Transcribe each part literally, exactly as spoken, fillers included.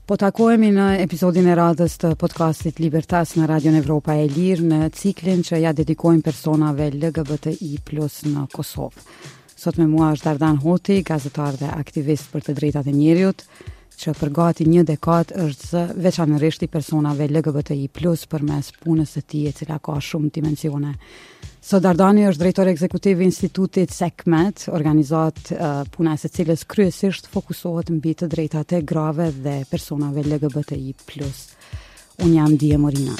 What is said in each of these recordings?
Po takohemi në episodin e radhës të podcastit Libertas në Radion Evropa e Lirë në ciklin që ja dedikojmë personave L G B T I plus në Kosovë. Sot me mua është Dardan Hoti, gazetar dhe aktivist për të drejtat e njerëzit, që për gati një dekadë është veçanërisht i personave L G B T I plus përmes punës së tij, e cila ka shumë dimensione. Sot Dardani është drejtor ekzekutiv i Institutit SECMET, organizat uh, puna e së cilës kryesisht fokusohet mbi të drejtat e grave dhe personave L G B T I plus. Unë jam Dije Morina.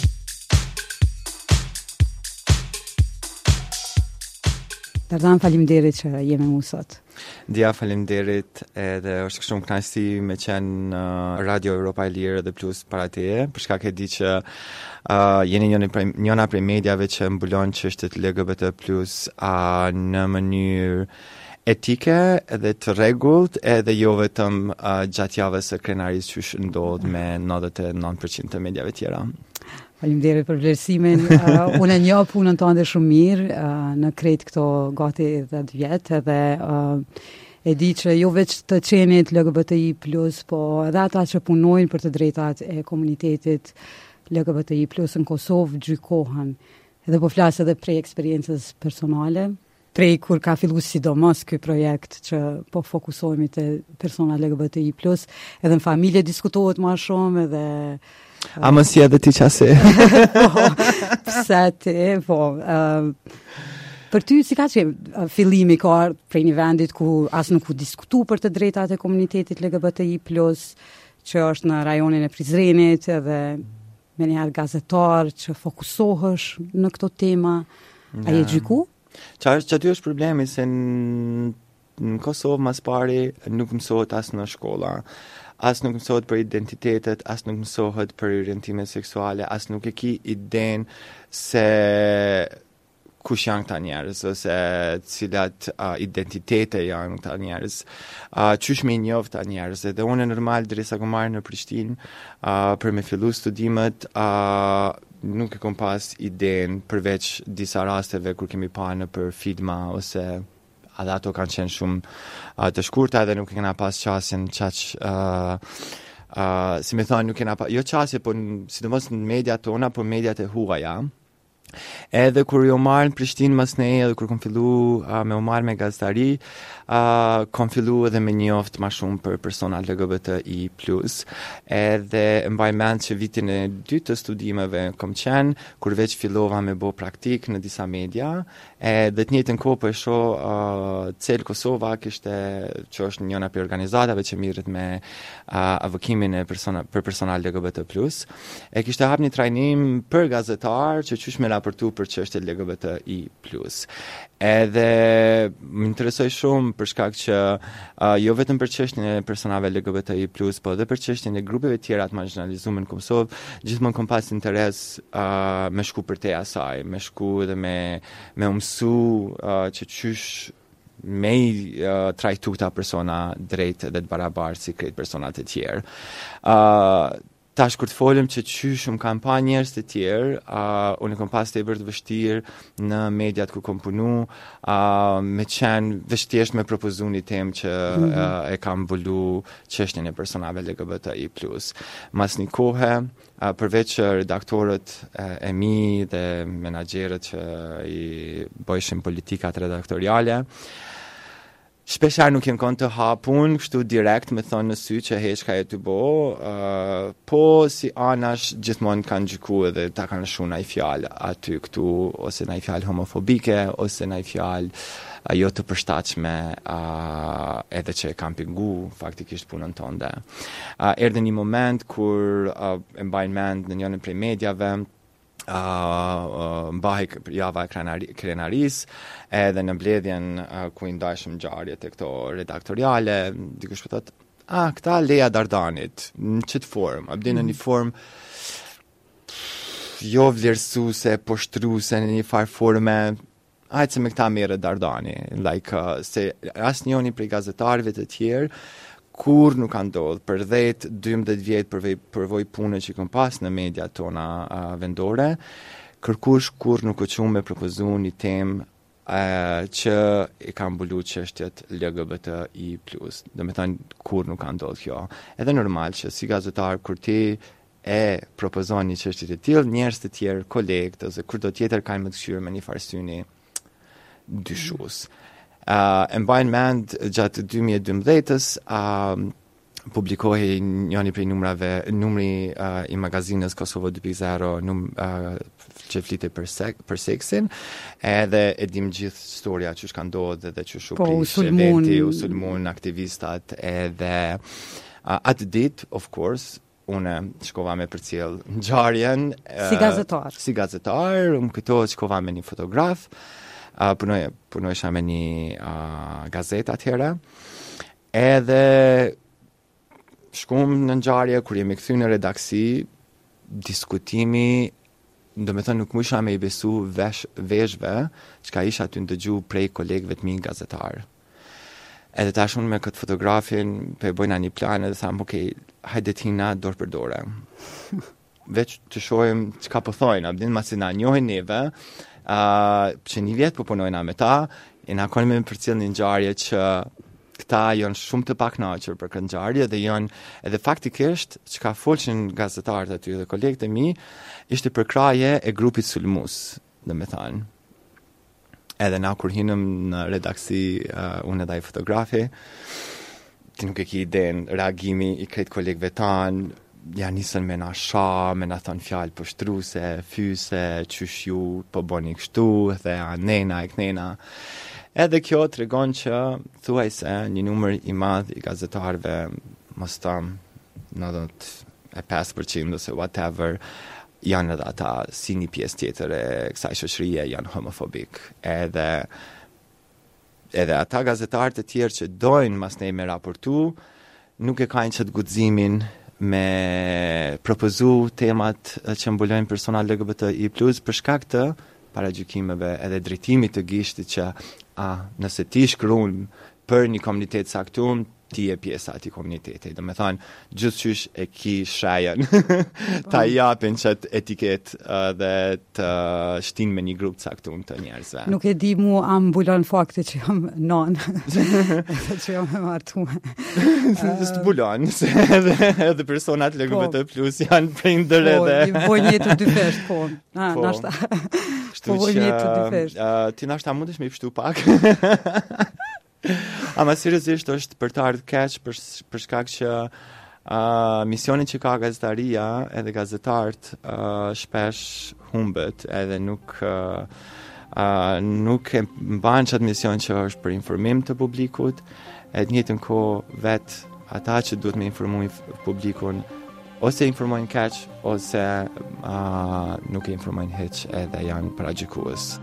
Dardan, faleminderit që jemi mu sot. Dia, faleminderit, edhe është shumë kënaqësi me qenë uh, Radio Europa e Lirë dhe Plus para teje, për shkak e di që uh, jeni njëna prej, njëna prej mediave që mbulon çështjet L G B T plus uh, në mënyrë etike edhe të rregullt, edhe jo vetëm uh, gjatë javës së krenarisë që ndodh me nëntëdhjetë e nëntë përqind të mediave tjera. Faleminderit për vlerësimin. Uh, unë e njoh punën tënde shumë mirë, uh, në krejt këto gati dhjetë vjet, edhe uh, e di që jo veç të qenit L G B T I plus, po edhe ata që punojnë për të drejtat e komunitetit L G B T I plus në Kosovë gjykohen. Edhe po flas edhe prej eksperiencës personale, prej kur ka filluar sidomos ky projekt që po fokusohemi te persona L G B T I plus, edhe në familje diskutohet më shumë edhe A më si edhe ti qase? Po, pse ti, po. Uh, për ty, si ka që uh, fillimi ka prej një vendit ku as nuk u diskutu për të drejtat e komunitetit L G B T I plus, që është në rajonin e Prizrenit, edhe me njëherë gazetar që fokusohesh në këto tema. Ja. A je gjyku? Qa është që ty është problemi, se në, në Kosovë mas pari nuk mësohet as në shkolla. As nuk mësohet për identitetet, as nuk mësohet për orientime seksuale, as nuk e ki iden se kush janë këta njerëz, ose cilat uh, identitete janë këta njerëz, uh, qysh me njoh këta njerëz. Dhe unë normal derisa ku marr në Prishtinë uh, për me fillu studimet, uh, nuk e kom pas iden përveç disa rasteve kur kemi pa në për filma ose edhe ato kanë qenë shumë uh, të shkurta dhe nuk e kena pas qasjen qaq, uh, uh, si me thonë, nuk kena pas, jo qasje, po sidomos në media tona, po mediat e huaja. Edhe kur jo marrë në Prishtinë mas ne, edhe kur kom fillu uh, me u marrë me gazetari, uh, kom fillu edhe me njoft ma shumë për persona L G B T I plus, edhe mbaj mend që vitin e dytë të studimeve kom qenë, kur veç fillova me bo praktik në disa media, edhe të njëjtën kohë po e shoh uh, Cel Kosova, kishte që është njëna për organizatave që mirët me uh, avokimin e persona, për persona L G B T plus, e kishte hap një trajnim për gazetar që qysh me raportu për çështje L G B T I plus. Edhe më interesoj shumë për shkak që uh, jo vetëm për çështjen e personave L G B T I plus, po edhe për çështjen e grupeve tjera të marginalizuar në Kosovë, gjithmonë kam pas interes uh, me shku për te asaj, me shku dhe me me u mësu uh, që qysh me i uh, trajtu këta persona drejt dhe të barabartë si krejt personat e tjerë. Uh, Tash kur të folëm që qysh më kam pa njerëz të tjerë, uh, unë kam pas tepër të vështirë në mediat ku kom punu, uh, me qenë vështirësh me propozu një temë që mm-hmm. uh, e kam volu çështjen e personave L G B T I plus. Mas një kohë, uh, përveç redaktorët uh, e mi dhe menaxherët që i bëjshin politikat redaktoriale, shpeshar nuk jem kon të hapun, kështu direkt me thonë në sy që heq ka e të bo, uh, po si anash gjithmonë kanë gjyku edhe ta kanë shu na i fjalë aty këtu, ose na i fjalë homofobike, ose na i fjalë uh, jo të përshtatshme, uh, edhe që e kam pingu faktikisht punën tonde. Uh, erdhe një moment kur uh, e mbajnë mend në njërin prej mediave, Uh, uh, mbahej java e krenaris, edhe në mbledhjen uh, ku i ndajshëm ngjarjet e këto redaktoriale, dikush po thotë, ah, këta Leja Dardanit, në çet formë, a bën në një formë jo vlerësuese, poshtruese, në një farë forme, hajtë se me këta merret Dardani, like uh, se asnjëri prej gazetarëve të tjerë kur nuk ka ndodhur për dhjetë dymbëdhjetë vjet përvoj përvoj punë që kam pas në mediat tona uh, vendore, kërkush kur nuk u çum me propozu një temë uh, që i kam mbulu çështjet L G B T I plus. Do me thënë kur nuk ka ndodhur kjo. Edhe normal që si gazetar kur ti e propozon një çështje të tillë, njerëz të tjerë, kolegë ose kudo tjetër kanë më të kthyer me një farsyni dyshues. Uh, e mbajnë mend gjatë dy mijë e dymbëdhjetës uh, publikohej njëri prej numrave, numri uh, i magazinës Kosovo dy pikë zero, num uh, që flitej për sek, për seksin, edhe e dim gjithë historia që shka ndodhë dhe që shu po, prish eventi, u sulmun aktivistat, edhe uh, atë dit, of course, unë shkova me përcjell ngjarjen si gazetar. Uh, si gazetar, unë kujtohet shkova me një fotograf, uh, punoj punojsha me një uh, gazetë atëherë, edhe shkum në ngjarje kur jemi kthy në redaksi, diskutimi, do me thënë nuk më isha me i besu vesh, veshve që ka isha të ndëgju prej kolegëve të mi gazetar. Edhe tash unë me këtë fotografin pe bojna një plan edhe thamë, okej, okay, hajde tina dorë për dore. Veç të shohim që ka po thojnë, abdin masi na njohin neve, uh, që një vjetë po punojna me ta, e na konë me më përcjell një ngjarje që këta janë shumë të pakënaqur për këtë ngjarje dhe janë edhe faktikisht që ka folshin gazetarët aty dhe kolegët e mi, ishte përkraje e grupit sulmues, dhe me thanë. Edhe na kur hinëm në redaksi, uh, unë edhe ai fotografi, ti nuk e ki iden reagimi i krejt kolegëve tanë, ja nisën me na sha, me na thonë fjalë pështruse, fyse, qysh ju po boni kështu, dhe a nena e knena. Edhe kjo të regon që thuaj se një numër i madh i gazetarëve, mos të nëntëdhjetë e pesë përqind ose whatever, janë edhe ata si një pjesë tjetër e kësaj shoqërie janë homofobik. Edhe edhe ata gazetarët e tjerë që dojnë mas nej me raportu, nuk e kanë që të guximin me propozu temat që mbulojnë persona L G B T I plus, për shkak të paragjykimeve edhe drejtimit të gishtit që a, nëse ti shkruan për një komunitet saktum, ti e pjesa ati komuniteti. Do me thonë, gjithçysh e ki shajen ta japin qëtë etiket uh, dhe të uh, shtin me një grup saktum të njerëzve. Nuk e di mu a mbulon fakti që jam non, që jam e martuar. Së bulon, se edhe, edhe personat L G B T plus janë prindër edhe. Po, i boj një të dyfesht, po. Ah, po. Nashta. Kështu po, që, uh, ti nashta mundesh me i pështu pak. Ama seriozisht është për të ardhur keq për, për shkak që uh, misioni që ka gazetaria edhe gazetarët uh, shpesh humbet edhe nuk uh, uh, nuk e mban çat mision që është për informim të publikut, e të njëjtën kohë vet ata që duhet me informoj publikun ose informojnë keq ose uh, nuk e informojnë hiç edhe janë paragjykues.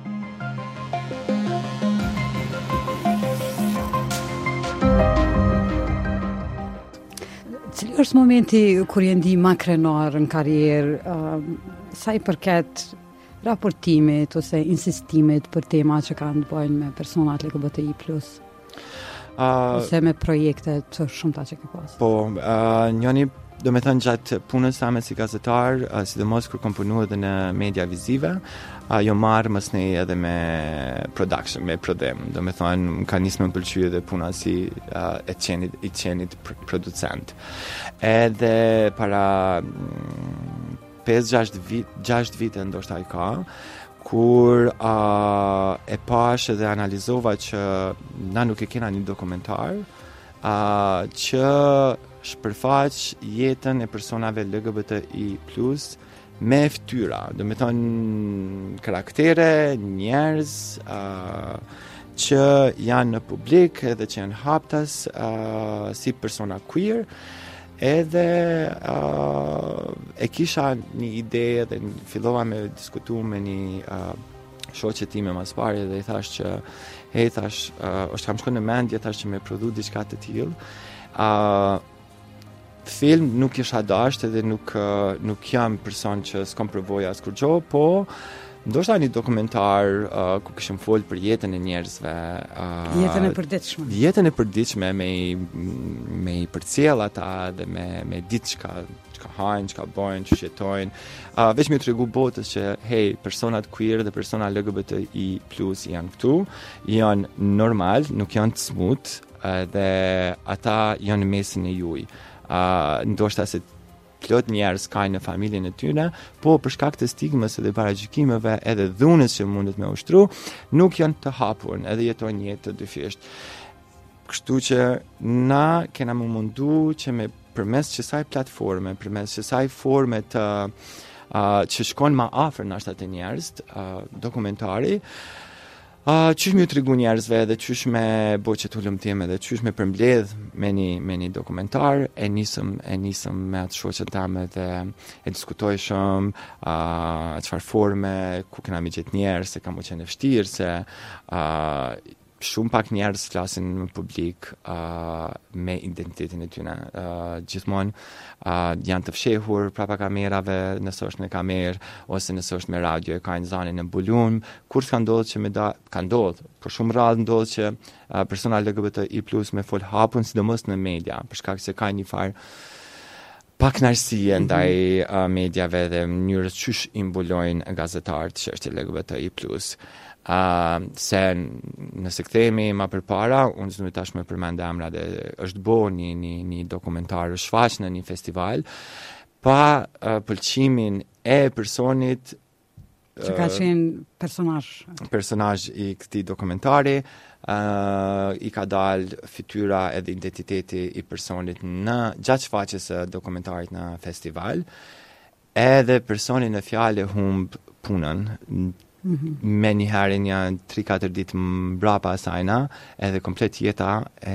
Cili është momenti kur je ndi ma krenar në karrierë, uh, sa i përket raportimit ose insistimit për tema që kanë të bëjnë me personat L G B T I plus, uh, ose me projekte të shumta që ke pas? Po, uh, njëni do me thënë gjatë punës same si gazetar, uh, sidomos kur kom punu edhe në media vizive, uh, jo marrë mësnej edhe me production, me prodhim. Do me thënë, më ka nisë me më pëlqy edhe puna si uh, e qenit, i qenit pr producent. Edhe para mm, pesë gjashtë vit, gjashtë vite ndoshta i ka, kur uh, e pash edhe analizova që na nuk e kena një dokumentar, uh, që shpërfaq jetën e personave L G B T I plus me fytyra, do me thonë karaktere, njerëz uh, që janë në publik edhe që janë haptas uh, si persona queer, edhe uh, e kisha një ide dhe fillova me diskutu me një uh, shoqe time mas pari dhe i thash që hey, thash, uh, është kam shku në mendje thash që me prodhu diçka të tillë. Uh, film nuk isha dasht edhe nuk, uh, nuk jam person që s'kom përvoj as kur gjo, po ndoshta një dokumentar uh, ku kishim fol për jetën e njerëzve, uh, jetën e përditshme. Jetën e përditshme me me i përcjell ata dhe me me ditë çka çka hajnë, çka bojnë, çu jetojnë. Uh, veç më tregu botës që hey, personat queer dhe persona L G B T I plus janë këtu, janë normal, nuk janë të smut, uh, dhe ata janë në mesin e juj. Uh, ndoshta se plot njerëz kanë në familjen e tyre, po për shkak të stigmës dhe paragjykimeve edhe dhunës që mundet me ushtru, nuk janë të hapur, edhe jetojnë jetë të dyfisht. Kështu që na kena më mundu që me përmes kësaj platforme, përmes kësaj forme të uh, që shkon më afër nashta të njerëz, uh, dokumentari, Uh, qysh me ju tregu njerëzve dhe qysh me bo që t'ullëm time dhe qysh me përmbledh me një, me një dokumentar, e nisëm, e nisëm me atë shoqen tame dhe e diskutoj shumë uh, qëfar forme, ku kena mi gjithë njerëz, se ka mu qenë e vështirë, se uh, shumë pak njerëz flasin në publik uh, me identitetin e tyre. Uh, gjithmonë uh, janë të fshehur prapa kamerave, nëse është në kamerë ose nëse është me radio, e kanë zanin në bulun, kur s'ka ndodhë që me da, ka ndodhë, por shumë rrallë ndodhë që uh, persona L G B T I plus me fol hapun, sidomos në media, për shkak se ka një farë pak narësie ndaj uh, mediave dhe mënyrës qysh imbulojnë gazetarët që është L G B T I plus. Uh, se nëse kthehemi më përpara, unë s'du tash më përmend emra dhe është bo një, një, një dokumentar shfaq në një festival pa uh, pëlqimin e personit që ka qenë personazh personazh i këtij dokumentari, uh, i ka dalë fytyra edhe identiteti i personit në gjatë shfaqjes së dokumentarit në festival, edhe personi në fjalë humb punën. Mm-hmm. Me një herë një tri katër ditë mbrapa asajna, edhe komplet jeta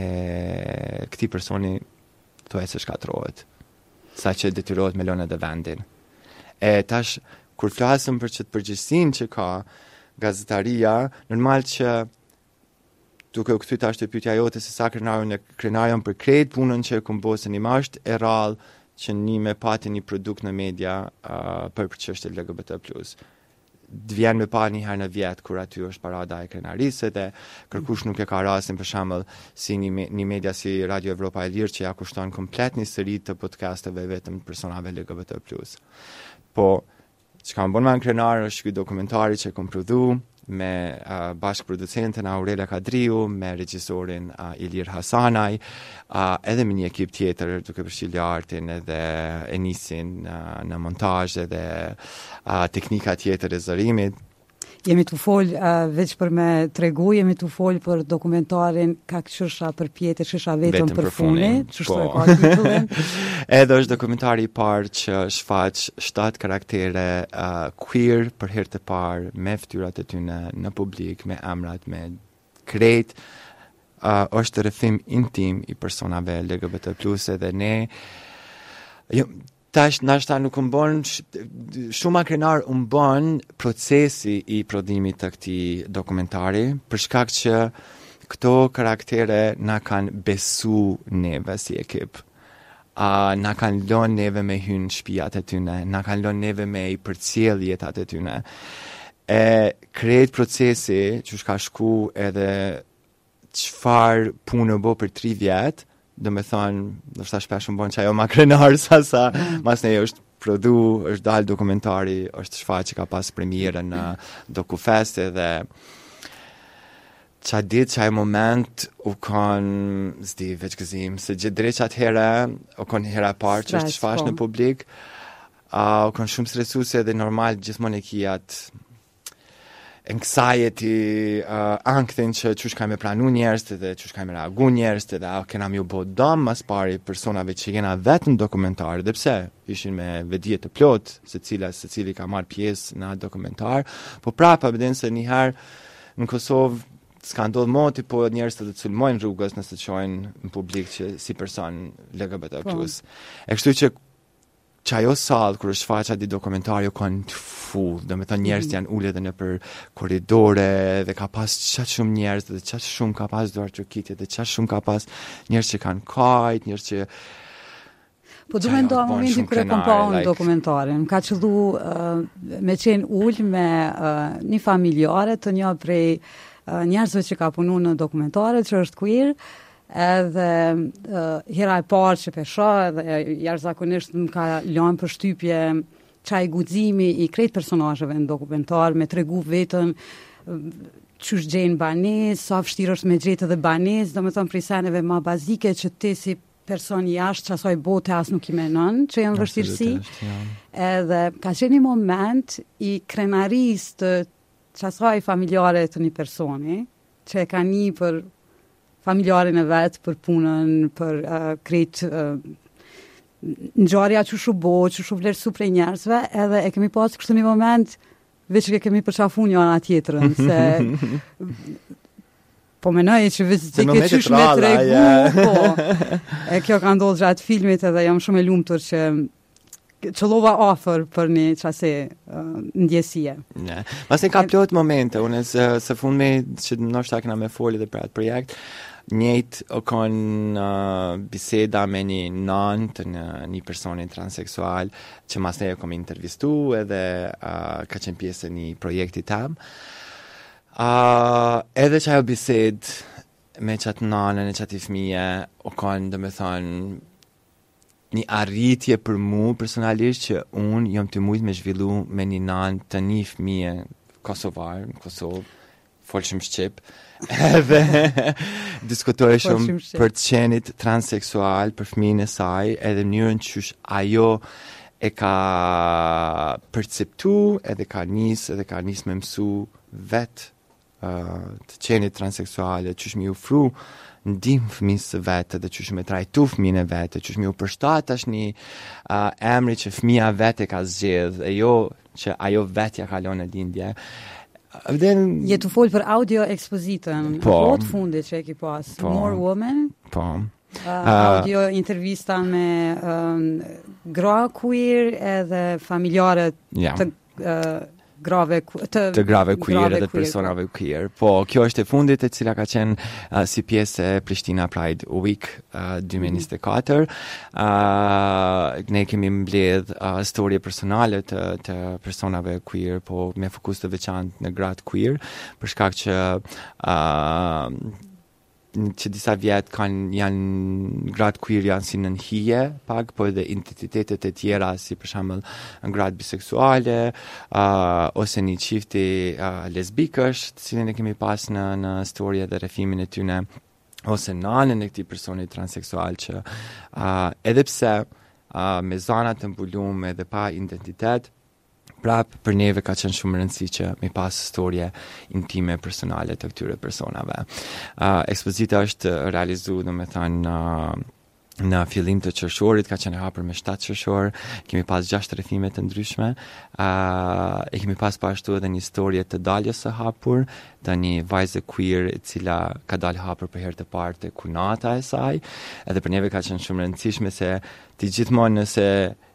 e këtij personi thuaj se shkatërrohet, saqë detyrohet me lënë edhe vendin. E tash kur flasëm për çet përgjegjësinë që ka gazetaria, normal që duke u kthyer tash te pyetja jote se sa krenarën e krenarën për krejt punën që e kumbosën i masht e rrallë që një me pati një produkt në media uh, për për çështje L G B T plus. Vjen me pa një herë në vjetë kur aty është parada e krenarisë dhe kërkush nuk e ka rastin për shembull si një, me, një media si Radio Evropa e Lirë që ja kushton komplet një seri të podcasteve vetëm personave L G B T plus. Po, që kam bon me në krenar është ky dokumentari që kom prodhu me uh, bashkëproducenten Aurelia Kadriu, me regjisorin uh, Ilir Hasanaj, uh, edhe me një ekip tjetër duke përfshirë Artin edhe Enisin uh, në montazh edhe uh, teknika tjetër e zërimit. Jemi të fol uh, veç për me tregu, jemi të fol për dokumentarin ka qësha për pjetë, qësha vetëm për funi, qështu e ka titullin. Edhe është dokumentari i parë që shfaq shtatë karaktere uh, queer për herë të parë, me fytyrat e tyre në publik, me emrat, me krejt. Uh, është rrethim intim i personave L G B T plus edhe ne. Jo, tash nashta nuk më bon, shumë akrenar më bon procesi i prodhimit të këtij dokumentari, për shkak që këto karaktere na kanë besu neve si ekip. Uh, na kanë lënë neve me hynë shtëpiat e tyre, na kanë lënë neve me i përcjell jetat e tyre. E krejt procesi që shka shku edhe çfarë punë bë për tri vjet, do me thonë, do shta shpesh më bon që ajo ma krenar sa sa, mm. mas ne është produ, është dalë dokumentari, është shfaq që ka pas premierën në Dokufest edhe qa ditë që ajo moment u kon, zdi veç këzim, se gjithë drejt që atë herë, u kon hera parë që është shfaq në publik, uh, u kon shumë stresuese dhe normal gjithmonë e kijat anxiety, uh, ankthin që qysh ka me pranu njerëz dhe qysh ka me reagu njerëz dhe a kena mi u bo dëm mas pari personave që jena vetëm dokumentar, dhe pse ishin me vedije të plot se cila se cili ka marrë pjesë në dokumentar, po prapa beden se njëherë në Kosovë s'ka ndodhë moti, po njerëz të të sulmojnë rrugës nëse të qojnë në publik që si person L G B T plus. E kështu që që ajo salë, kër është faqa di dokumentari, o kanë të full, dhe me thënë njerës janë ullë edhe në për koridore, dhe ka pas qatë shumë njerës, dhe qatë shumë ka pas duar qëkitje, dhe qatë shumë ka pas njerës që kanë kajt, njerës që... Po du me ndohë momentin kër e kom pa unë dokumentarin. Më ka qëllu uh, me qenë ullë me uh, një familjare të një prej uh, njerëzve që ka punu në dokumentare, që është queer, edhe uh, hera e parë që pesha, edhe jashtëzakonisht më ka lënë për shtypje çaj guximi i krejt personazheve në dokumentar, me tregu vetën qysh gjenë banesë, sa vështirë është me gjetë edhe banesë, do me thonë prej seneve ma bazike që ti si person jashtë që asoj bote as nuk i menon, që janë vështirësi. Ja. Edhe ka qenë një moment i krenaris të që asoj familjare të një personi, që e ka një për familjarin e vetë, për punën, për uh, krejt uh, ngjarja që shu bo, që shu vlerësu prej njerëzve, edhe e kemi pasë kështu një moment veç që kemi përqafu një anë tjetërën, se po menoj që veç që ke qysh me tregu, yeah. Po, e kjo ka ndodhë gjatë filmit edhe jam shumë e lumtur që qëllova ofër për një qase uh, ndjesie. Yeah. Mas një ka plot momente, unë së, së fund me që nështë akna me foli dhe për atë projekt, njëjtë o kon uh, biseda me një nan të një, një personi transseksual që mas ne e kom intervistu edhe uh, ka qenë pjesë një projekti tam. Uh, edhe që ajo bised me qatë nanën e qatë i fmije o kon dhe me thonë një arritje për mu personalisht që unë jom të mujtë me zhvillu me një nanë të një fmije Kosovar, në Kosovë, folshim Shqip, edhe diskutoj shumë për të qenit transseksual, për fëmijën e saj, edhe mënyrën qysh ajo e ka perceptu, edhe ka nis, edhe ka nis me mësu vet uh, të qenit transseksuale, qysh mi ofru ndim fëmijës së vetë, dhe qysh me trajtu fëmijën e vetë, qysh mi u përshtat tash një uh, emri që fëmija vetë e ka zgjedh, e jo që ajo vetja ka lënë në lindje. Then, je të folë për audio ekspozitën, po të fundit që e ki pas, po, More Women, po. Uh, audio intervista me um, gra queer edhe familjare yeah. të uh, grave të, të grave queer edhe personave queer. Po, kjo është e fundit e cila ka qenë uh, si pjesë e Prishtina Pride Week uh, duemilar e njëzet e katër. Uh, ne kemi mbledh uh, storje personale të, të personave queer, po me fokus të veçantë në gratë queer, për shkak që uh, që disa vjetë kanë janë gratë queer janë si në hije pak, po edhe identitetet e tjera si për shembull gratë biseksuale uh, ose një çifti uh, lesbikësh, të cilin e kemi pas në në storje dhe rrethimin e tyre, ose nanën e këtij personi transseksual që uh, edhe pse uh, me zana të mbuluar edhe pa identitet, prap për neve ka qenë shumë rëndësi që me pas storje intime personale të këtyre personave. Uh, ekspozita është realizu, do me thënë, uh, në fillim të qershorit, ka qenë hapur me shtatë qershor, kemi pas gjashtë rrethime të ndryshme, uh, e kemi pas po ashtu edhe një storje të daljes së hapur, të një vajze queer e cila ka dalë hapur për herë të parë te kunata e saj, edhe për neve ka qenë shumë rëndësishme se ti gjithmonë nëse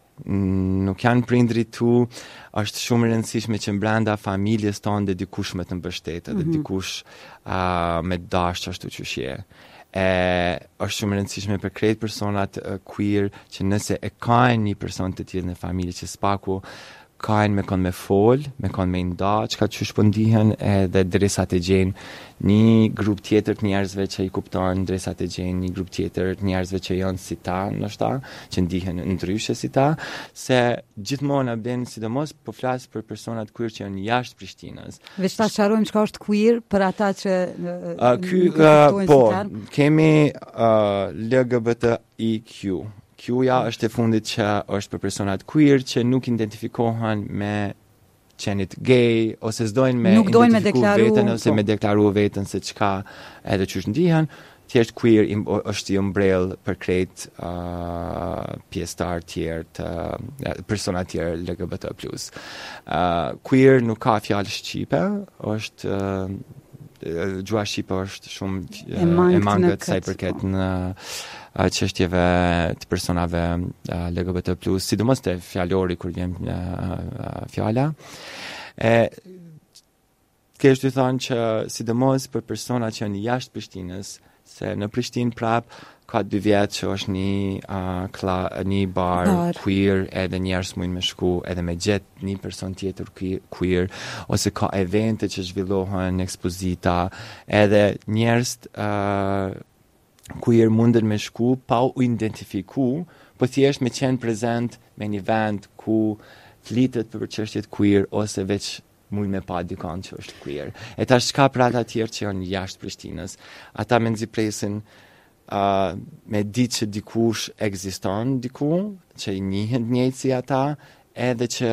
nuk janë prindrit tu, është shumë e rëndësishme që brenda familjes tonë dhe dikush me të mbështetë, mm-hmm. dhe dikush uh, me dash ashtu që je. E është shumë e rëndësishme për krejt personat uh, queer që nëse e kanë një person të tillë në familje që spaku kanë me konë me fol, me konë me nda, që ka qysh po ndihen, edhe dresa të gjenë një grup tjetër të njerëzve që i kuptojnë, dresa të gjenë një grup tjetër të njerëzve që janë si ta, nështë ta, që ndihen ndryshe si ta, se gjithmonë ben, sidomos po flas për personat queer që janë jashtë Prishtinës. Veç ta sqarojmë çka është queer për ata që uh, ky, uh, po, si kemi uh, L G B T I Q. Q-ja është e fundit që është për personat queer që nuk identifikohen me qenit gay, ose s'dojnë me identifiku vetën, ose po. me deklaru vetën se qka edhe qysh ndihen, thjesht queer im, është i umbrell për krejt uh, pjesëtar tjerë të uh, personat tjerë L G B T plus. Uh, queer nuk ka fjalë shqipe, është uh, gjua shqipe është shumë uh, e mangët sa i përket në çështjeve të personave uh, L G B T plus, sidomos te fjalori kur vjen uh, uh, fjala. E kesh të thonë që sidomos për persona që janë jashtë Prishtinës, se në Prishtinë prap ka dy vjet që është një uh, kla, një bar, Bar. queer, edhe njerëz mund me shku edhe me gjet një person tjetër que- queer, ose ka evente që zhvillohen, ekspozita, edhe njerëz uh, queer munden me shku pa u identifiku, po thjesht me qenë prezent me një vend ku flitet për çështjet queer ose veç mund me pa dikon që është queer. E tash çka për ata tjerë që janë jashtë Prishtinës, ata me nxipresin uh, me ditë që dikush ekziston diku, që i njihen të njëjtë si ata, edhe që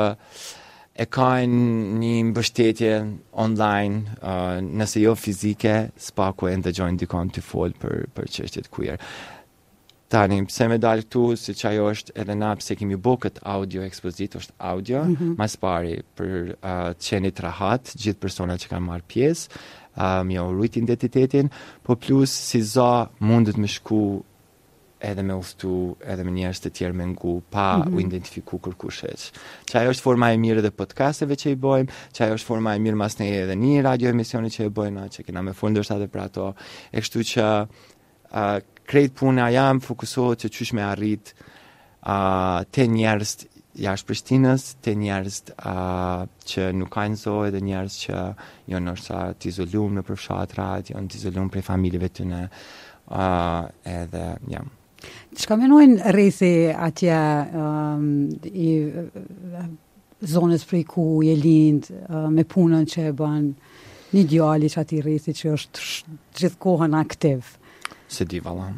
e kanë një mbështetje online, uh, nëse jo fizike, spaku e ndëgjojnë dikon të fol për për çështjet queer. Tani, pse me dalë këtu, si që ajo është edhe na pse kemi bo këtë audio ekspozit, është audio, mm-hmm. mas pari për uh, qenit rahat, gjithë persona që kanë marrë pjesë, um, jo rujt identitetin, po plus si za mundet me shku edhe me uftu, edhe me njerëz të tjerë me ngu, pa mm-hmm. u identifiku kërkush heq. Që ajo është forma e mirë dhe podcasteve që i bojmë, që ajo është forma e mirë mas ne edhe një radio emisioni që i bojmë, që kena me fundë është edhe për ato, e kështu që uh, krejt puna jam fokusohet që qysh me arrit uh, të njerëz jashtë Prishtinës, të njerëz uh, që nuk kanë zoë dhe njerëz që janë nështë të izolum në përfshatrat, janë të izolum prej familjeve të në uh, edhe jam. Çka menojnë rrethi atje um, i uh, zonës prej ku je lind, uh, me punën që e bën, një djali që ati rrethi që është sh- gjithkohën aktiv? Se di valla.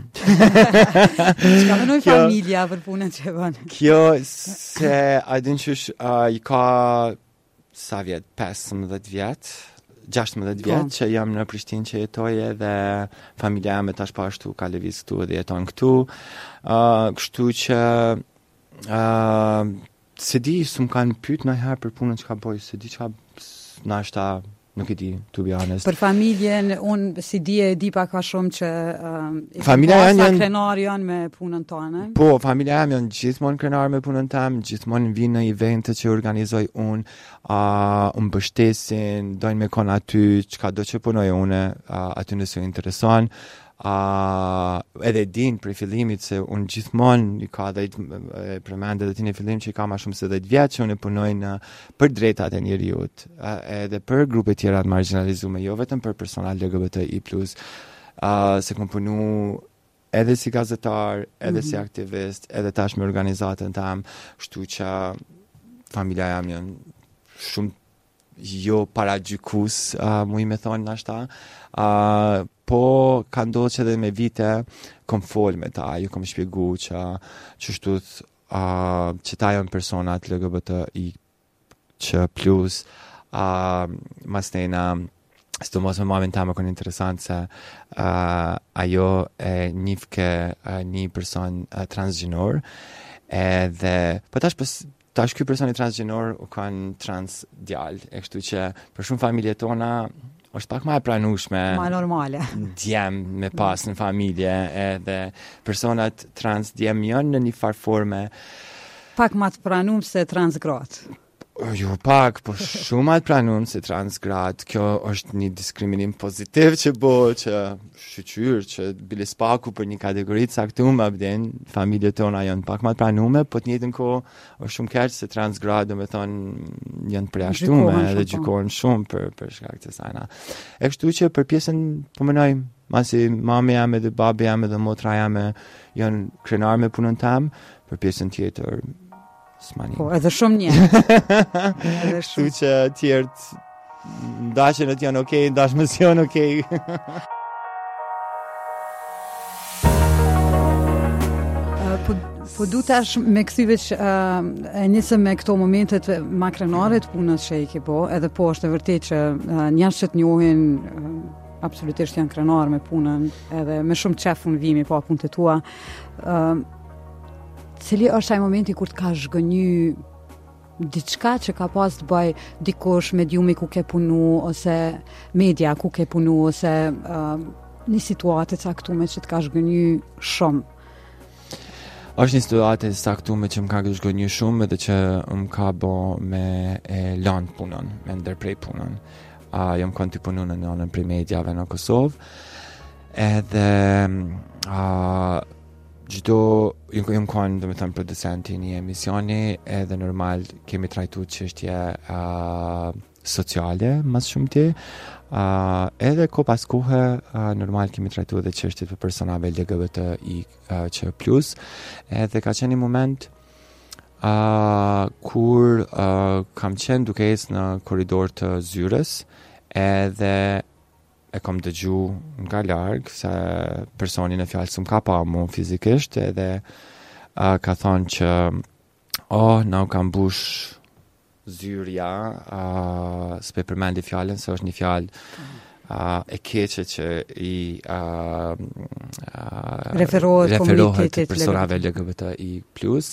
Çka menoj familja për punën që e bën? Kjo se a din qysh uh, i ka sa vjet, pesëmbëdhjetë vjet, gjashtëmbëdhjetë vjet që jam në Prishtinë që jetoj edhe familja jam tash po ashtu ka lëviz këtu dhe jeton këtu. Uh, kështu që uh, se di s'm kanë pyet ndonjëherë për punën që ka bëj, se di çka nashta nuk e di, to be honest. Për familjen, unë si di e di pak a shumë që um, familja janë janë krenar janë me punën tonë. Po, familja jam janë gjithmonë krenar me punën tam, gjithmonë vinë në evente që organizoj unë, uh, më mbështesin, dojnë me kon aty, çka do që punoj unë, uh, aty nëse u intereson. Uh, edhe din për fillimit se unë gjithmonë i ka dhe përmende dhe ti në fillim që i ka ma shumë se dhjetë vjetë që unë e punoj në për drejtat e njeriut, uh, edhe për grupe tjera të marginalizume, jo vetëm për persona L G B T I plus, uh, se kom punu edhe si gazetar, edhe mm-hmm. si aktivist, edhe tash me organizatën tam, shtu që familja jam janë shumë jo para gjykus, uh, mu i me thonë nashta, uh, po ka ndodhur që edhe me vite kom fol me ta, ju kom shpjegu që që shtut uh, që ta janë personat L G B T I që plus uh, mas nejna sto mos me mamin ta më kon interesant se uh, ajo e njifke uh, një person uh, transgjinor edhe po tash pës tash ky personi transgjinor u kanë trans djalë, e kështu që për shumë familje tona është pak ma e pranueshme. Ma normale. Djem me pas në familje, edhe personat trans djem janë në një farë forme. Pak ma të pranueshme se trans gratë. Jo pak, po shumë atë pranum se transgrad, kjo është një diskriminim pozitiv që bo, që shqyqyr, që bile spaku për një kategorit saktum, abden, familje tona janë pak ma të pranume, po të njëtën ko është shumë keq se transgrad, do me thonë, janë preashtume dhe gjykohen shumë për, për shkak të sajna. E kështu që për pjesën, po mënoj, masi mami jam edhe babi jam edhe motra jam janë krenar me punën tam, për pjesën tjetër, Smani. Po, edhe shumë një. Edhe shumë. Tu që tjertë ndashën janë okej, ndashmës janë okej. Po, po du tash me këthyve që uh, e njësëm me këto momentet ma krenare të punës që i ke po, edhe po është e vërtet që uh, njerëz që të njohin uh, absolutisht janë krenar me punën, edhe me shumë qef unë vimi po punë të tua. Uh, Cili është ai momenti kur të ka zhgënjy diçka që ka pas të bëj dikush mediumi ku ke punu, ose media ku ke punu, ose uh, një situatë e caktuar që të ka zhgënjy shumë? Është një situatë e caktuar që më ka zhgënjy shumë edhe që më ka bo me e lanë punën, me ndërprej punën. Uh, jam konti punu në nënën prej mediave në Kosovë. edhe uh, gjdo jëm, jëm konë dhe me thënë producenti një emisioni edhe normal kemi trajtu çështje uh, sociale mas shumë ti uh, edhe ko pas kohë uh, normal kemi trajtu edhe çështjet për personave L G B T I Q plus edhe ka qenë një moment Uh, kur uh, kam qenë duke ecë në korridor të Zyrës edhe e kam dëgju nga larg se personi në fjalë s'm ka pa mu fizikisht edhe uh, ka thonë që oh, na u kam bush zyrja uh, s'pe përmendi fjalën se është një fjalë uh, e keqe që i uh, uh, referohet referohet personave L G B T I plus.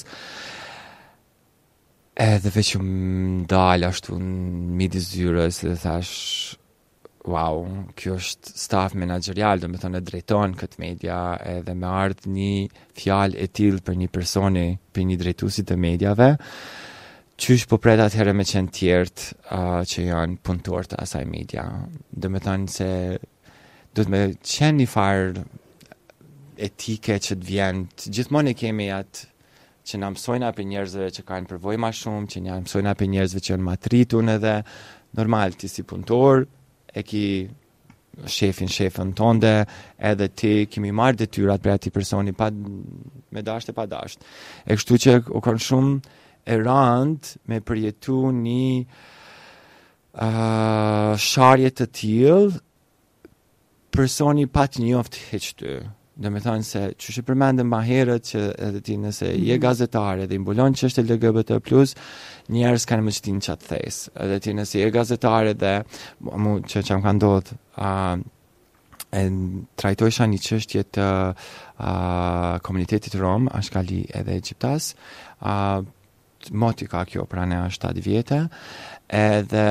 Edhe veç u ndalë ashtu në midis Zyrës dhe thash wow, kjo është staf menagerial, do me thonë e drejton këtë media edhe me ardhë një fjalë e tillë për një personi, për një drejtuesi të mediave, qysh po pret atëherë me qenë tjertë uh, që janë punëtor të asaj media. Do me thonë se do të me qenë një farë etike që të vjen, gjithmonë e kemi atë që na mësojnë për njerëzve që kanë përvojë më shumë, që na mësojnë për njerëzve që janë matritun edhe normal ti si punëtor e ki shefin, shefën tonde, edhe ti kimi marrë detyrat për ati personi pa, me dasht e pa dasht. E kështu që o kanë shumë e rëndë me përjetu një uh, sharje të tillë personi pa të njoftë hiç ty. Dhe me thonë se që që përmendëm ma herët që edhe ti nëse mm-hmm. je gazetare dhe imbulon që është L G B T plus, njerës kanë më qëtin qatë thes. Edhe ti nëse je gazetare dhe mu që që më ka ndodhë uh, e trajtojsha një çështje të uh, komunitetit rom, ashkali edhe Egjiptas, uh, moti ka kjo prane a shtatë vjetë, edhe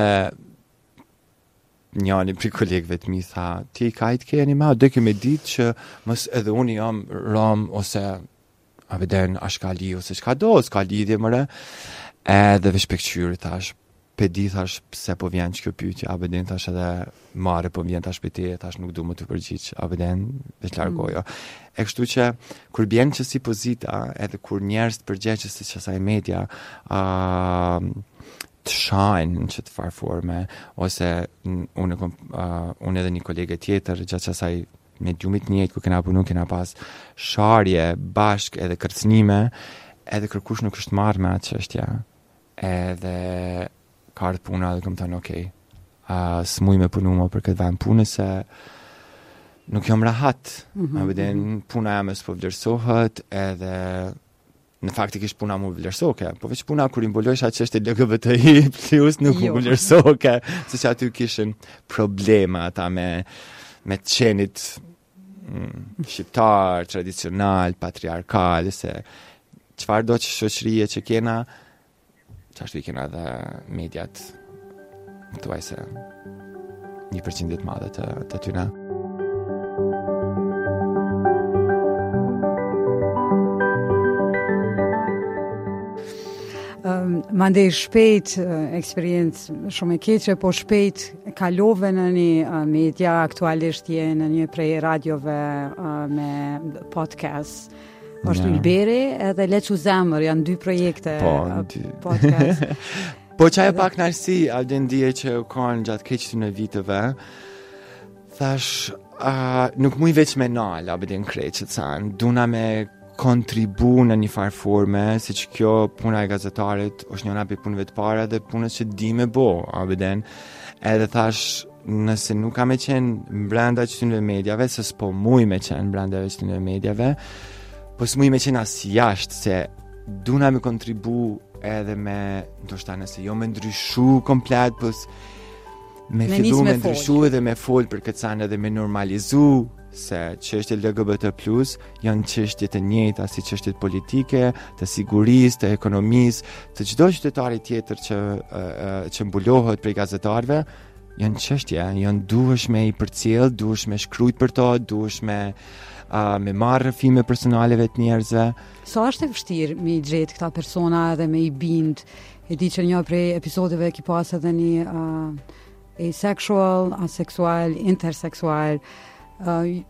njani për kolegëve të mi tha, ti ka i të keni ma, dhe kemi ditë që mës edhe unë jam rom, ose abeden ashkali, ose shka do, s'ka lidhje mëre, edhe vesh pekqyri thash, pe di thash pse po vjen që kjo pyetje, abeden thash edhe mare po vjen tash për ti, thash nuk du më të përgjith, abeden vesh largojo. Mm. E kështu që, kur bjen që si pozita, edhe kur njerës të përgjeqës të qësaj media, uh, të shajnë në qëtë farforme, ose unë, uh, unë edhe një kolege tjetër, gjatë qasaj mediumit njëjtë, ku kena punu, kena pas sharje, bashk edhe kërcnime, edhe kërkush nuk është marrë me atë çështja, edhe ka ardhë puna dhe këmë thënë, okej, okay, uh, s'muj me punu më për këtë vend punë, se nuk jom rahat, mm-hmm, a vëden mm-hmm. puna jam e s'po vlerësohet, edhe në faktikisht puna mu vlerësoke, po veç puna kur imbulojsh atë çështje L G B T I plus nuk mu vlerësoke, se që aty kishin problema ata me, me të qenit mm, shqiptar, tradicional, patriarkal, se qëfar do që shoqërije që kena, që ashtu i kena dhe mediat, thuaj se një përqindjet madhe të, të tyna. Um, Mandej shpejt uh, eksperiencë shumë e keqe, po shpejt kalove në një uh, media, aktualisht je në një prej radiove uh, me podcast. Është yeah. Ilberi edhe Leçu Zemër, janë dy projekte po, uh, dy. podcast. Po që e pak nërsi, Alden dje që u kanë gjatë keqëtu në viteve, thash, uh, nuk muj veç me nalë, abedin kreqët sanë, duna me kontribu në një farë forme, se që kjo puna e gazetarit është njëna për punëve të para dhe punës që di me bo, abeden. Edhe thash, nëse nuk ka me qenë mbranda qëtynëve medjave, se s'po muj me qenë mbranda qëtynëve medjave, po s'muj me qenë as jashtë, se duna me kontribu edhe me, ndoshta nëse jo me ndryshu komplet, po me, me fillu me ndryshu edhe me fol për këtë sanë edhe me normalizu, se çështjet L G B T plus janë çështje të njëjta si çështjet politike, të sigurisë, të ekonomisë, të çdo qytetari tjetër që uh, që mbulohet prej gazetarëve, janë çështje, janë duheshme i përcjell, duheshme shkruajt për to, duheshme uh, me marrë rrëfime personaleve të njerëzve. Sa është e vështirë me i gjetë këta persona edhe me i bind? E di që një prej episodeve ki pas edhe një uh, asexual, aseksual, interseksual. Uh,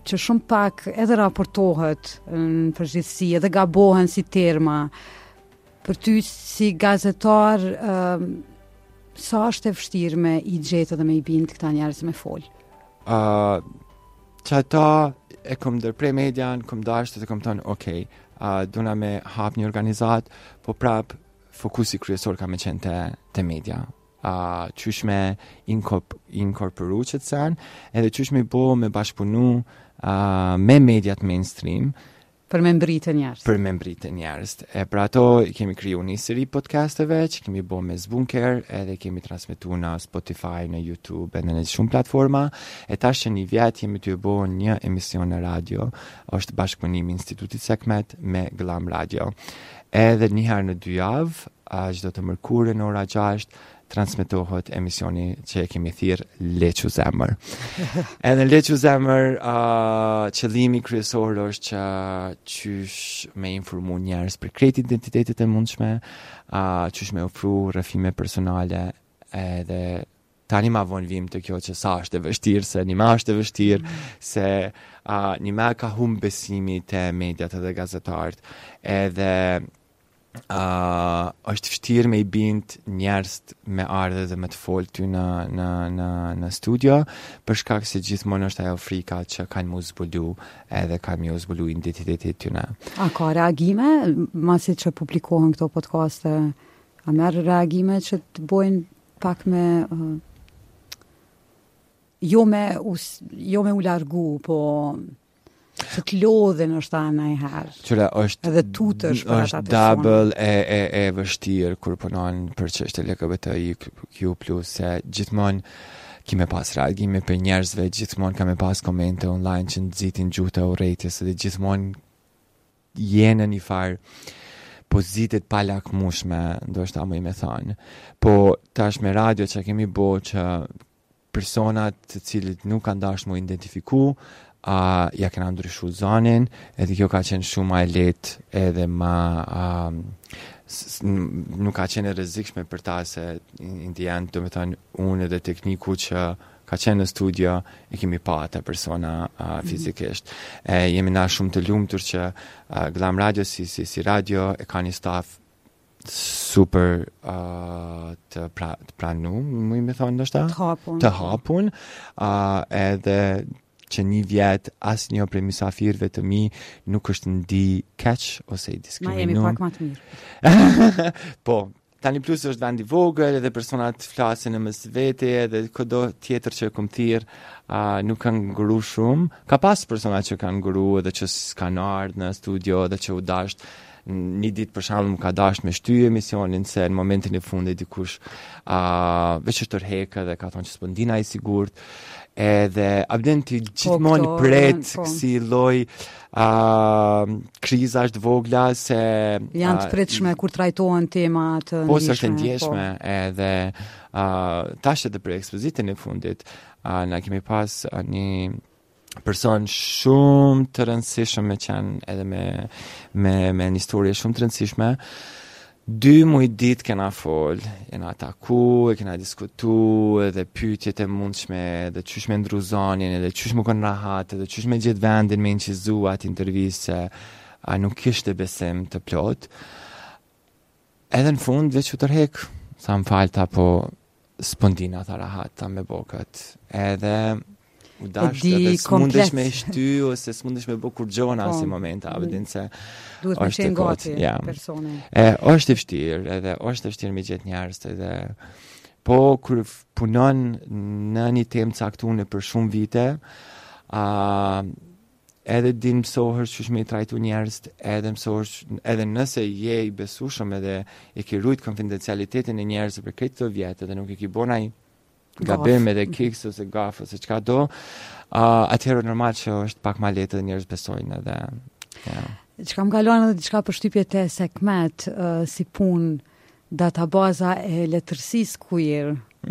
që shumë pak edhe raportohet në përgjithësi, edhe gabohen si terma. Për ty si gazetar, uh, sa është e vështirë me i gjetë dhe me i bindë këta njerëz me folë? Uh, që ata e kom dërprej median, kom dashtë dhe kom tonë, okej, okay, uh, duna me hap një organizat, po prap fokusi kryesor ka me qenë te, te media. Uh, qysh me inkorp, inkorporu që të sen, edhe qysh me bo me bashkëpunu uh, me mediat mainstream, për me mbritë njerëz. Për me mbritë njerëz. E për ato kemi kriju një seri podcasteve që kemi bo me Zbunker, edhe kemi transmitu në Spotify, në YouTube, edhe në shumë platforma. E tash që një vjet jemi të bo një emision në radio, është bashkëpunimi Institutit Sekmet me Glam Radio. Edhe njëherë në dy javë, çdo të mërkurë në ora gjashtë, transmitohet emisioni që e kemi thirë Lequ Zemër. Edhe Lequ Zemër, uh, qëllimi kryesor është që qysh me informu njerëz për krejt identitetet e mundshme, uh, qysh me ofru rrëfime personale, edhe tani ma vonë vim të kjo që sa është e vështirë, se një ma është e vështirë, mm. se uh, një ma ka hum besimi të mediat edhe gazetarët, edhe Uh, është vështirë me i bind njerëz me ardhe dhe me të folë ty në, në, në, në studio, për shkak se gjithmonë është ajo frika që kanë mu zbulu edhe kanë mu zbulu identitetit ty në. A ka reagime, masi që publikohen këto podcaste, a merë reagime që të bojnë pak me, uh, jo me, us, jo me u largu, po që të lodhen është ta në i herë. Qëra është, edhe tutësh për ata është double e, e, e vështirë kur punon për çështje L G B T I Q plus, se gjithmonë kime pas reagime për njerëzve, gjithmonë ka me pas komente online që nxitin gjuhët e urrejtjes, dhe gjithmonë jenë një farë pozitet pa lakmueshme, ndoshta më i me thonë. Po tash me radio që kemi bo që personat të cilët nuk kanë dashur mu identifiku, Uh, ja kena ndryshu zonin, edhe kjo ka qenë shumë ma e letë edhe ma um, s- nuk ka qenë e rrezikshme për ta, se in the end, do me thënë, unë edhe tekniku që ka qenë në studio, e kemi pa ata persona uh, fizikisht. E jemi na shumë të lumtur që uh, Glam Radio si, si, si radio e ka një staff super uh, të, pra, të pranu, më i me thonë ndoshta? Të hapun. Të hapun, uh, edhe që një vjet asë një prej mysafirëve të mi nuk është ndi keq ose i diskriminu. Ma jemi pak ma të mirë. Po, tani plus është vendi vogël, edhe personat flasin në mes vete, edhe këdo tjetër që e kom thirë uh, nuk kanë nguru shumë. Ka pas personat që kanë nguru edhe që s'kanë ardhë në studio, edhe që u dasht një ditë për shembull më ka dashur me shtyje emisionin, se në momentin e fundit dikush uh, veç është tërhekë dhe ka thonë që s'po ndina i sigurt, edhe abden ti gjithmonë po, pret po. si lloj uh, kriza është vogla, se janë të pritshme kur trajtohen tema të po ndjeshme. Po është ndjeshme, po. Edhe uh, tash edhe për ekspozitin e fundit uh, na kemi pas uh, një person shumë të rëndësishëm me qenë edhe me, me, me një historie shumë të rëndësishme. Dy muj ditë kena fol, jena taku, e kena diskutu, edhe pyetjet e mundshme, edhe qysh me ndru zonin, edhe qysh më kon rahat, edhe qysh me gjithë vendin me inqizu atë intervistë, se a nuk kishte besim të plot. Edhe në fund, veç u tërhek, sa më falta, po spondina ta rahat, ta me bokët. Edhe u dashtë edhe s'mundesh me shty, ose s'mundesh me bo kur gjona si momenta, abedin se duhet me qenë gati yeah. persone. E, është e vështirë, edhe është e vështirë me gjithë njerëz, edhe po kur punon në një temë caktuar për shumë vite, uh, edhe din mësohesh që me i trajtu njerëz, edhe mësohesh, edhe nëse je i besueshëm edhe e ke rujt konfidencialitetin e njerëzve për këtë vjet, edhe nuk e ke bënë ai gabim edhe kiks ose gaf ose çka do, uh, atëherë normal që është pak ma lehtë dhe njerëz besojnë edhe. Yeah. Çka më kalon edhe diçka për shtypjet e Sekmet, uh, si punë databaza e letërsisë queer,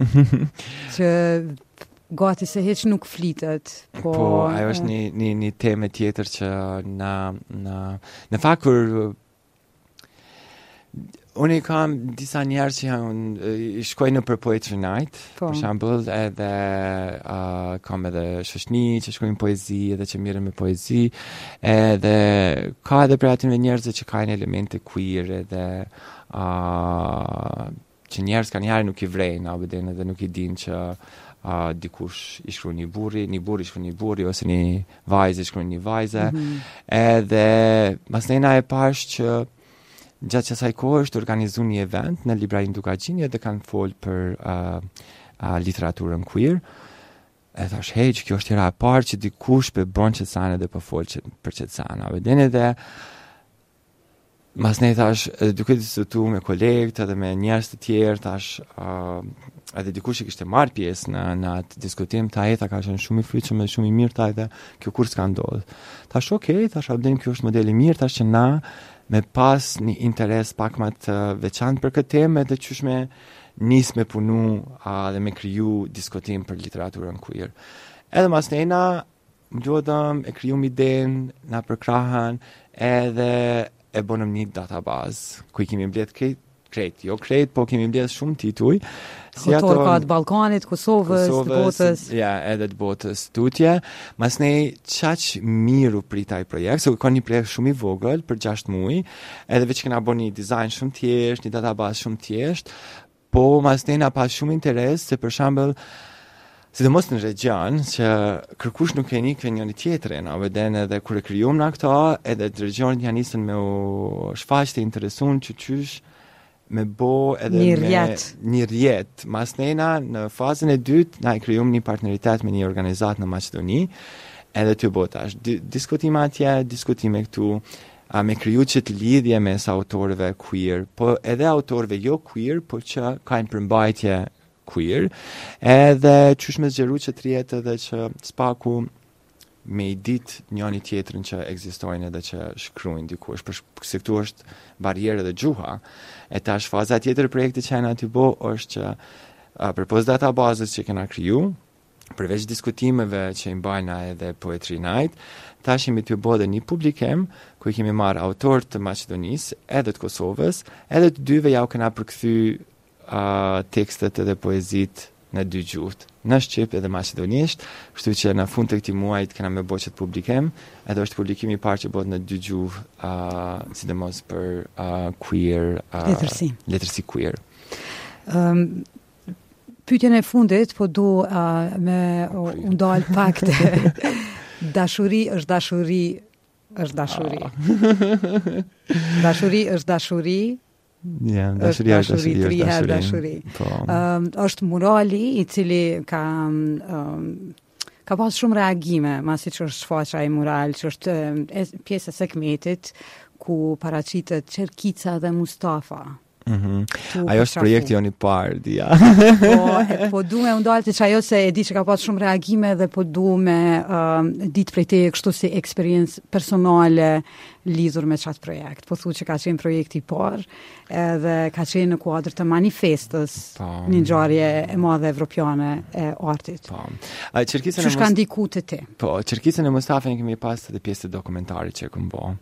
që gati se hiç nuk flitet. Po, po ajo është një, një, një temë tjetër që na, na, në fakt kur Unë i kam disa njerë që janë, i shkoj në për Poetry Night, Po. për shembull, edhe uh, kam edhe shoshni që shkojnë poezi edhe që mirën me poezi, edhe ka edhe për atin me njerëzve që kanë elemente queer edhe uh, që njerëz kanë njerë nuk i vrejnë, abedin edhe nuk i din që uh, dikush i shkruan një burri, një burri i shkruan një burri, ose një vajzë i shkruan një vajzë, Mhm. edhe masnena e pash që gjatë që asaj kohë është organizu një event në Librarinë Duka Gjinje dhe kanë folë për uh, uh, literaturën queer. E thash, hej, që kjo është tjera e parë që dikush për bon që të sanë dhe për folë që, për që të sanë. Vedene dhe mas ne thash, edhe duke diskutu me kolegët edhe me njerëz të tjerë, thash, uh, edhe dikush që kishte marrë pjesë në, në atë diskutim, ta e tha ka qenë shumë i fryqëm dhe shumë i mirë, ta edhe kjo kur s'ka ndodhë. Thash, okej, okay, thash, abden kjo është modeli mirë, thash që na me pas një interes pak më të veçantë për këtë temë dhe qysh me nis me punu uh, dhe me kriju diskutim për literaturën queer. Edhe mas nejna, më gjodëm, e kriju mi den, na përkrahan, edhe e bonëm një database, ku i kemi mbledh krejt, krejt, jo krejt, po kemi mbledh shumë tituj. Si Autorka të Ballkanit, Kosovës, të botës. Ja, edhe të botës tutje. Mas ne qaq miru për taj projekt, se ka një projekt shumë i vogël për gjashtë muaj, edhe veç kena bo një dizajn shumë thjesht, një database shumë thjesht, po mas ne na pas shumë interes, se për shembull, sidomos në region, që kërkush nuk e nikë njëri tjetrin, a veden edhe kur e kryum në këta, edhe të regionit janë nisën me u shfaq të interesun që qysh me bo edhe një me rjet. një rjet. Mas nena, në fazën e dytë, na i kryum një partneritet me një organizat në Maqedoni, edhe të botash. Diskutime atje, diskutime këtu, a, me kryu që të lidhje mes autorëve queer, po edhe autorëve jo queer, po që kanë përmbajtje queer, edhe qysh me zgjeru që të rjetë edhe që spaku me i dit njëni tjetrin që ekzistojnë edhe që shkruajnë dikush, për se këtu është barierë dhe gjuha. E tash faza tjetër e projektit që janë aty bo është që uh, përpos databazës që kena kriju, përveç diskutimeve që i mbajna edhe Poetry Night, tash jemi të bo dhe një publikem ku i kemi marrë autor të Maqedonisë, edhe të Kosovës, edhe të dyve ja u kena përkthy uh, tekstet edhe poezit në dy gjuhët, në shqip edhe maqedonisht, kështu që në fund të këtij muajit kena me bërë çet publikim, edhe është publikimi i parë që bëhet në dy gjuhë, uh, sidomos për uh, queer, uh, Letërsi. letërsi queer. Um, pyetjen e fundit, po du uh, me uh, u ndal pak të dashuri është dashuri është dashuri. Dashuri është dashuri. Ja, dashuria është dashuri, tri është herë dashuri. dashuri. Po. Um, është morali i cili ka um, ka pas shumë reagime, masi që është shfaqja e moral, që është e, pjesë e segmentit ku paraqitet Çerkica dhe Mustafa. Mhm. Tu Ajo është përqafu. projekti jonë i parë, dia. Po, e, po du me undalë të që ajo se e di që ka pas shumë reagime dhe po du me um, ditë prej te kështu si eksperiencë personale lidhur me qatë projekt. Po thu që ka qenë projekti i parë edhe ka qenë në kuadrë të manifestës Po. një ngjarje e madhe evropiane e artit. Po. A Çerkicën Që e shka Mus- ndiku të ti? Po, Çerkicën e Mustafa në kemi pas edhe pjesë të dokumentarit që e këm bo.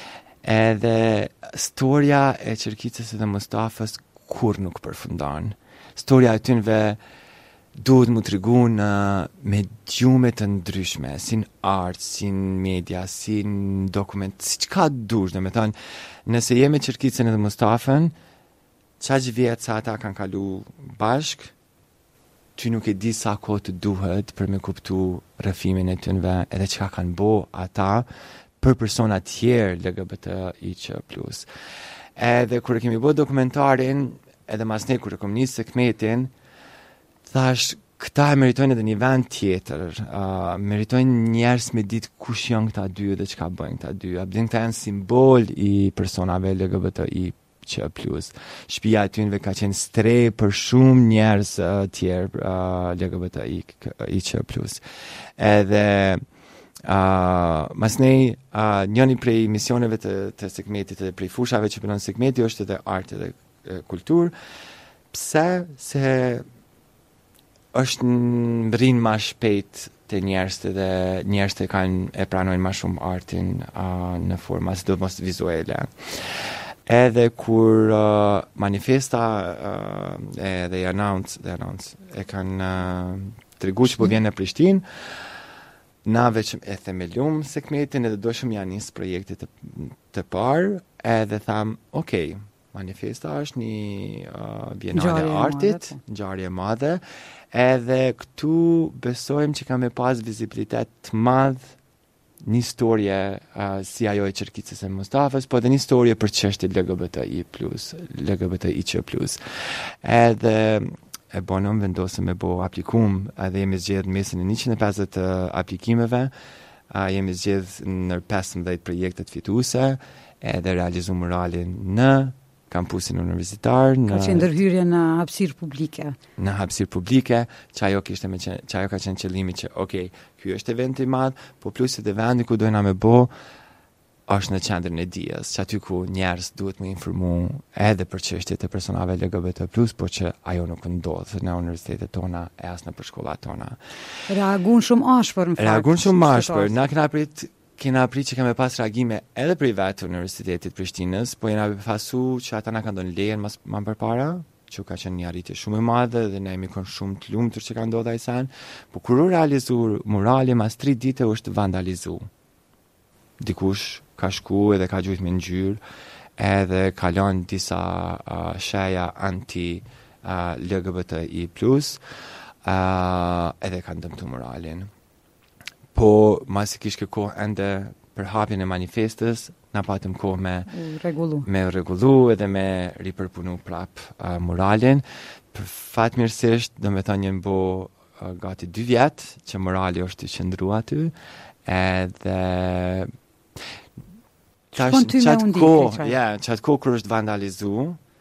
Edhe storia e Çerkicës dhe Mustafës kur nuk përfundon. Storia e tynve duhet mu t'regu në me gjume të ndryshme, si në art, si në media, si në dokument, si që ka dush, dhe me thonë, nëse jemi Çerkicën dhe Mustafën, qaq vjetë sa ata kanë kalu bashk, ty nuk e di sa kohë të duhet për me kuptu rrëfimin e tynve, edhe çka kanë bo ata për persona tjerë L G B T I Q plus. Edhe kur e kemi bo dokumentarin, edhe mas ne kur e kom nisë segmentin, thash, këta e meritojnë edhe një vend tjetër, uh, meritojnë njerës me ditë kush janë këta dy dhe çka bëjnë këta dy. Abdin këta janë simbol i personave L G B T I Q plus. Shtëpia e tynve ka qenë strej për shumë njerëz uh, tjerë uh, L G B T I Q plus. Edhe Uh, mas nej, uh, njëni prej misioneve të, të segmentit dhe prej fushave që përnon segmenti është edhe art edhe e, kultur. Pse? Se është në rrinë ma shpejt të njerëzit dhe njerëzit e kanë e pranojnë ma shumë artin uh, në forma sidomos vizuale. edhe kur uh, manifesta uh, edhe i announce, dhe announce, e kanë uh, tregu që po vjen në Prishtinë, na veçëm e themelum sekmetin edhe doshëm ja nis projekte të, të parë, edhe tham, okay, manifesta është një uh, bienale e artit, ngjarje e madhe, edhe këtu besojmë që ka me pas vizibilitet të madh një historie uh, si ajo e Çerkicës e Mustafës, po edhe një historie për çështjet L G B T I plus, L G B T I Q plus. Edhe e bonëm vendosëm me bo aplikum, edhe jemi zgjedh mesin e njëqind e pesëdhjetë uh, aplikimeve, uh, jemi zgjedh në pesëmbëdhjetë projektet fituese, edhe realizu muralin në kampusin universitar. Ka qenë ndërhyrje në hapësirë publike. Në hapësirë publike, që ajo, kishte me qenë, që ajo ka qenë qëllimi që, okej, okay, ky është event i madh, po pluset e vendi ku dojna me bo, është në qendrën e dijes, që aty ku njerëz duhet me informu edhe për çështjet e personave L G B T plus, po që ajo nuk ndodh në universitetet tona e as në për shkollat tona. Reagun shumë ashpër në fakt. Reagun shumë ashpër. Na kena prit kena prit që kemi pas reagime edhe për i vetë Universitetit Prishtinës, po jena befasu që ata na kanë dhënë lejen mas më përpara, që ka qenë një arritje shumë e madhe dhe ne jemi kon shumë të lumtur që ka ndodhur ai sen, po kur u realizuar murali mas tri dite është vandalizu. Dikush ka shku edhe ka gjujt me ngjyrë, edhe ka lënë disa uh, sheja anti uh, L G B T I plus, uh, edhe ka ndëmtu muralin. Po, mas i kishke kohë ende për hapjen e manifestës, na patëm kohë me regullu. me regullu edhe me ripërpunu prap uh, muralin. Për fatmirësisht, do me thënë një mbo uh, gati dy vjetë që murali është të qëndru aty, edhe qatë kohë, ja, qatë kohë kër është vandalizu,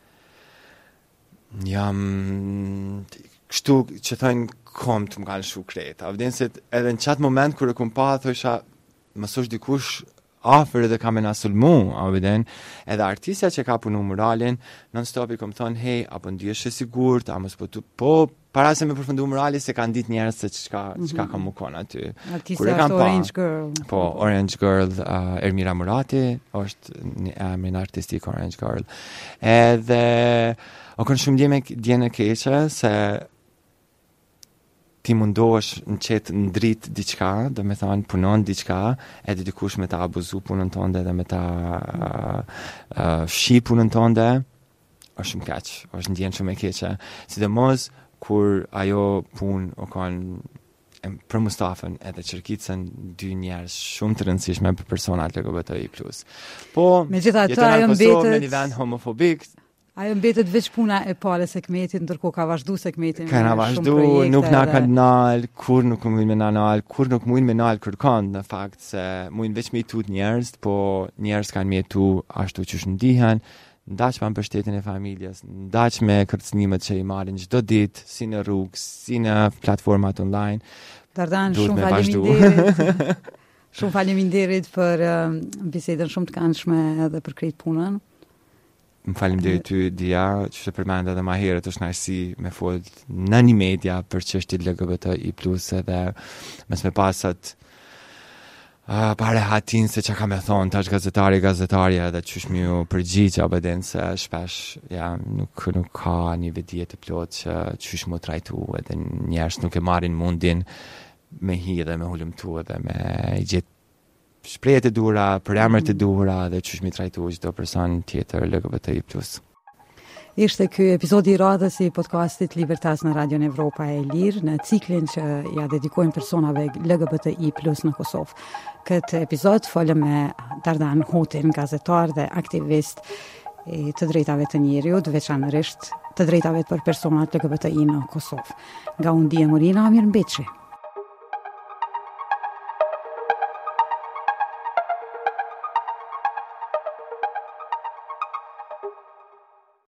jam kështu që thënë kom të më kanë shu kreta. Vdensit edhe në qatë moment kër e kum pa, thësha, mësosh dikush afer edhe ka me na sulmu, a viden, edhe artistja që ka punu muralin, non-stop i kom thonë, hej, apo ndjesh e sigurt, a mos po tu, po, para se me përfundu murali, se kanë dit njerës se qka, mm-hmm. qka ka mu kon aty. Artistja është Orange Girl. Po, Orange Girl, uh, Ermira Murati, është një emrin artistik Orange Girl. Edhe, o kënë shumë djene, djene keqe, se ti mundohesh në qetë në dritë diqka, dhe me thanë punon diqka, edhe dikush me ta abuzu punën tonde dhe me ta uh, uh, fshi punën tonde, është shumë keq, është ndjenë shumë e keqe. Sidomos, kur ajo punë o kanë për Mustafën edhe Çerkicën, dy njerëz shumë të rëndësishme për personat L G B T I plus. Po, jeton në Kosovë në një vend homofobik, ajo mbetet veç puna e parë e sekmetit, ndërkohë ka vazhdu sekmetin. Ka na vazhdu, nuk na ka nal, kur nuk mujnë me na nal, kur nuk mujnë me nal kërkon, në fakt se mujnë veç me i tut njerëz, po njerëz kanë me tu ashtu që shëndihen, ndaq pa mbështetjen e familjes, ndaq me kërcënimet që i marrin çdo ditë, si në rrugë, si në platformat online. Dardan, shumë faleminderit. Shumë faleminderit për uh, bisedën shumë të këndshme edhe për krejt punën. Më falim dhe ty, Dia, që të përmenda dhe ma herët është nëjësi me fol në një media për çështjet L G B T I plus, edhe mes me pasat uh, pare hatin se që ka me thonë, tash gazetari, gazetarja edhe qysh mi ju përgjigja bëden se shpesh ja, nuk, nuk ka një vedije të plot që qysh mu trajtu edhe njerës nuk e marrin mundin me hi dhe me hulumtu edhe me i gjithë shprehjet e duhura, për emrat e duhura dhe çush mi trajtu çdo person tjetër L G B T I plus. Ishte ky episodi i radhës i podcastit Libertas në Radion Evropa e Lirë, në ciklin që ja dedikojmë personave L G B T I plus në Kosovë. Këtë episod folëm me Dardan Hotin, gazetar dhe aktivist i të drejtave të njeriut, veçanërisht të drejtave për personat L G B T I në Kosovë. Nga unë Dia Morina, mirëmbëjtje.